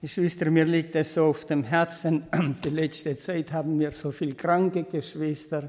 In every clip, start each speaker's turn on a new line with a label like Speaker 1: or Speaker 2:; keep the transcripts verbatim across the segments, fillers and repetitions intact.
Speaker 1: Geschwister, mir liegt es so auf dem Herzen. Die letzte Zeit haben wir so viele kranke Geschwister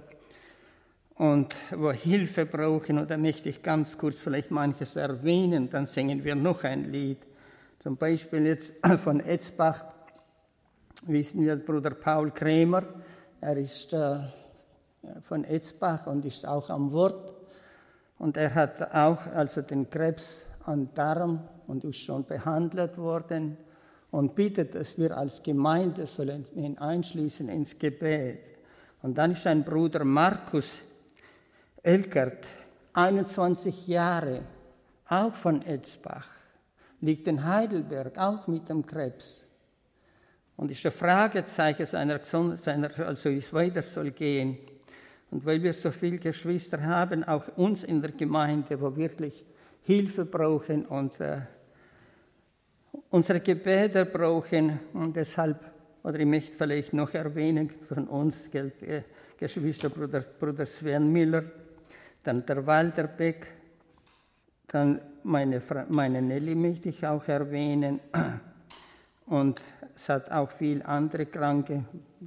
Speaker 1: und wo Hilfe brauchen. Und da möchte ich ganz kurz vielleicht manches erwähnen, dann singen wir noch ein Lied. Zum Beispiel jetzt von Etzbach wissen wir Bruder Paul Krämer. Er ist äh, von Etzbach und ist auch am Wort. Und er hat auch also den Krebs an Darm und ist schon behandelt worden. Und bittet, dass wir als Gemeinde sollen ihn einschließen ins Gebet. Und dann ist ein Bruder Markus Elkert, einundzwanzig Jahre, auch von Etzbach, liegt in Heidelberg, auch mit dem Krebs. Und ist ein Fragezeichen seiner, seiner also wie es weiter soll gehen. Und weil wir so viele Geschwister haben, auch uns in der Gemeinde, wo wirklich Hilfe brauchen und äh, unsere Gebete brauchen, und deshalb, oder ich möchte vielleicht noch erwähnen, von uns gilt äh, Geschwister Bruder, Bruder Sven Miller, dann der Walter Beck, dann meine, meine Nelly möchte ich auch erwähnen, und es hat auch viele andere Kranke,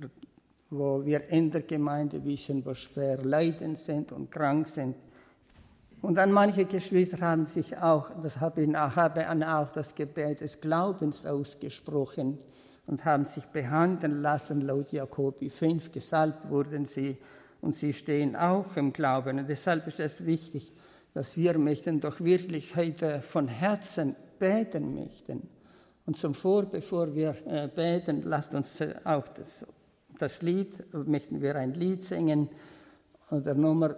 Speaker 1: wo wir in der Gemeinde wissen, wo schwer leidend sind und krank sind. Und dann manche Geschwister haben sich auch, das habe ich haben auch das Gebet des Glaubens ausgesprochen und haben sich behandeln lassen, laut Jakobi fünf, gesalbt wurden sie und sie stehen auch im Glauben. Und deshalb ist es wichtig, dass wir möchten doch wirklich heute von Herzen beten möchten. Und zum Vor, bevor wir äh, beten, lasst uns äh, auch das, das Lied, möchten wir ein Lied singen, der Nummer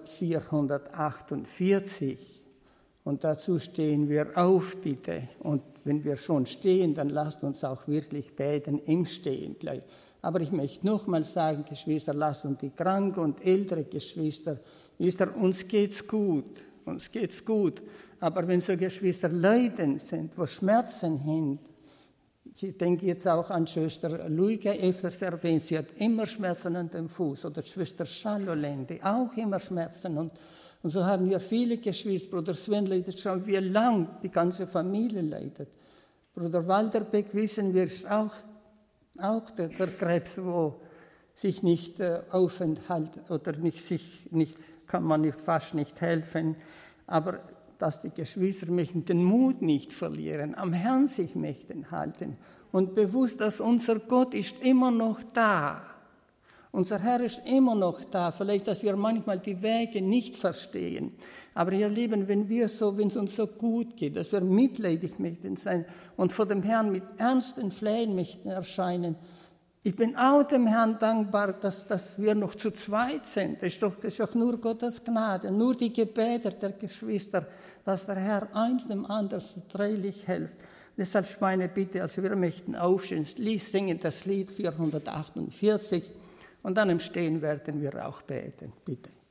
Speaker 1: vierhundertachtundvierzig. Und dazu stehen wir auf, bitte. Und wenn wir schon stehen, dann lasst uns auch wirklich beten im Stehen gleich. Aber ich möchte nochmal sagen, Geschwister, lasst uns die kranken und ältere Geschwister, wisst ihr, uns geht's gut, uns geht's gut. Aber wenn so Geschwister leiden sind, wo Schmerzen sind, ich denke jetzt auch an Schwester Luiga, öfters erwähnt, sie hat immer Schmerzen an dem Fuß. Oder Schwester Charlotte, die auch immer Schmerzen. Und, und so haben wir viele Geschwister. Bruder Sven leidet schon wie lang, die ganze Familie leidet. Bruder Walter Beck, wissen wir, ist auch, auch der, der Krebs, wo sich nicht äh, aufenthält oder nicht, sich nicht, kann man fast nicht helfen. Aber dass die Geschwister möchten den Mut nicht verlieren, am Herrn sich möchten halten und bewusst, dass unser Gott ist immer noch da. Unser Herr ist immer noch da. Vielleicht, dass wir manchmal die Wege nicht verstehen. Aber ihr Lieben, wenn wir so, wenn es uns so gut geht, dass wir mitleidig möchten sein und vor dem Herrn mit ernsten Flehen möchten erscheinen. Ich bin auch dem Herrn dankbar, dass, dass wir noch zu zweit sind. Das ist, doch, das ist doch nur Gottes Gnade, nur die Gebete der Geschwister, dass der Herr eins dem anderen so treulich hilft. Deshalb ist meine Bitte, also wir möchten aufstehen, singen das Lied vierhundertachtundvierzig und dann im Stehen werden wir auch beten. Bitte.